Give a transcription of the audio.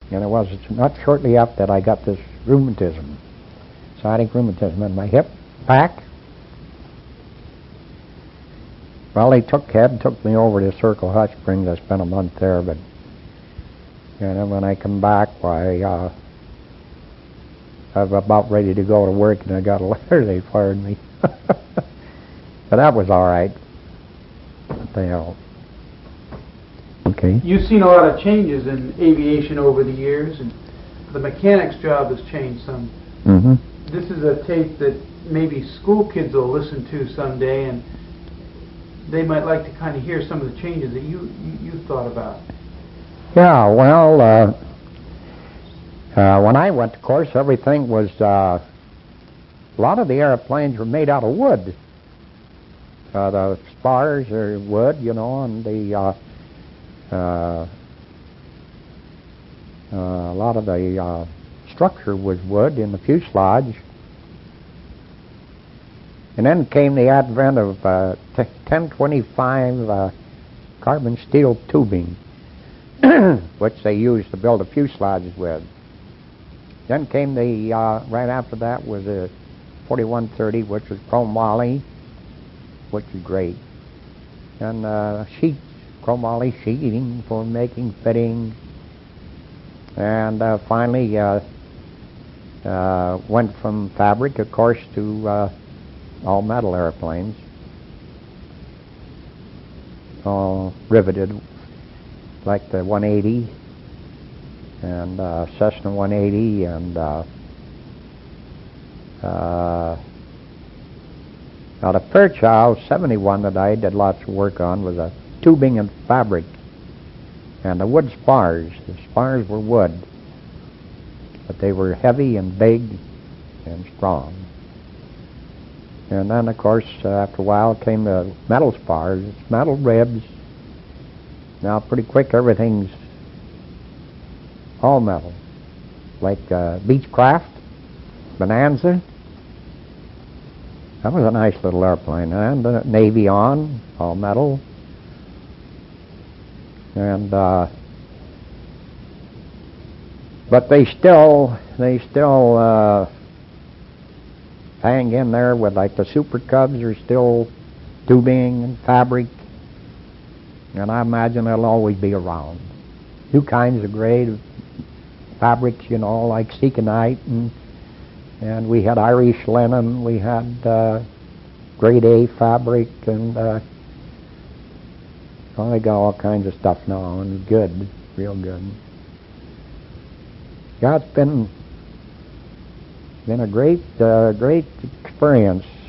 And it was not shortly after that I got this rheumatism, sciatic rheumatism in my hip, back. Well, they took me over to Circle Hot Springs. I spent a month there, but and then when I come back, why, I was about ready to go to work, and I got a letter. They fired me. But that was all right. What the hell? Okay. You've seen a lot of changes in aviation over the years, and the mechanic's job has changed some. Mm-hmm. This is a tape that maybe school kids will listen to someday, and they might like to kind of hear some of the changes that you thought about. Yeah, well, when I went, of course, everything was, a lot of the airplanes were made out of wood. The spars are wood, you know, and the, a lot of the structure was wood in the fuselage. And then came the advent of 1025 carbon steel tubing, which they used to build the fuselages with. Then came the, right after that was a 4130, which was chromoly, which is great. And sheets, chromoly sheeting for making fittings. And finally went from fabric, of course, to all metal airplanes, all riveted, like the 180 and Cessna 180 and now the Fairchild 71 that I did lots of work on was a tubing and fabric, and the wood spars. The spars were wood, but they were heavy and big and strong. And then, of course, after a while came the metal spars, metal ribs. Now, pretty quick, everything's all metal, like Beechcraft, Bonanza. That was a nice little airplane, and the Navy on, all metal. And but they still hang in there with, like, the Super Cubs are still tubing and fabric, and I imagine they'll always be around. New kinds of great fabrics, you know, like Seconite, and we had Irish linen, we had grade A fabric, and well, they got all kinds of stuff now, and good, real good. Yeah, it's been a great experience.